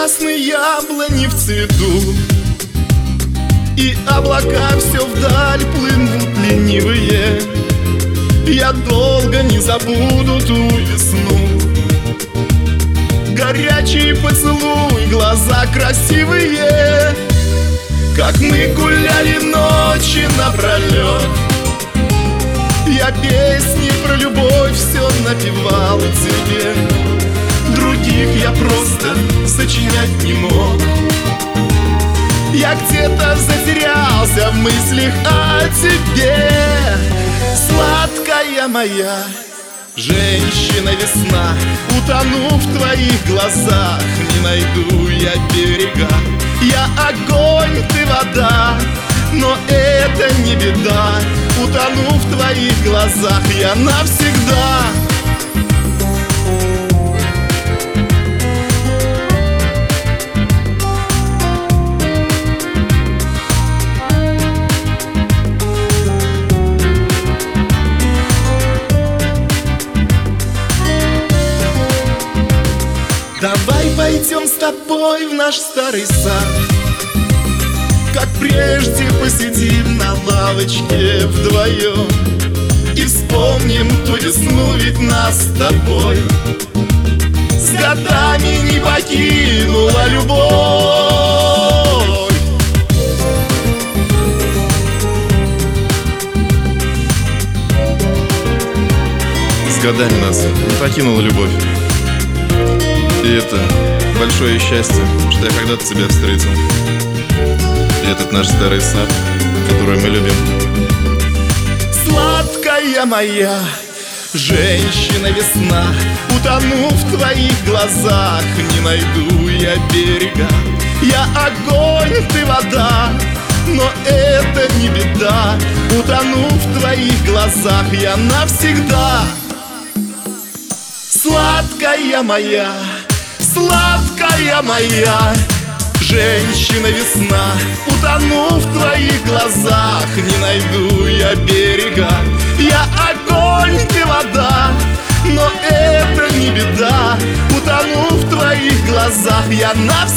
Красные яблони в цвету, и облака все вдаль плывут ленивые. Я долго не забуду ту весну. Горячий поцелуй, глаза красивые, как мы гуляли ночи напролет. Я песни про любовь все напевал тебе, других я просто сочинять не мог. Я где-то затерялся в мыслях о тебе, сладкая моя женщина-весна. Утону в твоих глазах, не найду я берега. Я огонь, ты вода, но это не беда. Утону в твоих глазах я навсегда. Давай пойдем с тобой в наш старый сад, как прежде посидим на лавочке вдвоем и вспомним ту весну, ведь нас с тобой с годами не покинула любовь. С годами нас не покинула любовь. И это большое счастье, что я когда-то тебя встретил. И этот наш старый сад, который мы любим. Сладкая моя женщина-весна, утону в твоих глазах, не найду я берега. Я огонь, ты вода, но это не беда. Утону в твоих глазах я навсегда. Сладкая моя, сладкая моя женщина-весна, утону в твоих глазах, не найду я берега. Я огонь, ты вода, но это не беда. Утону в твоих глазах я навсегда.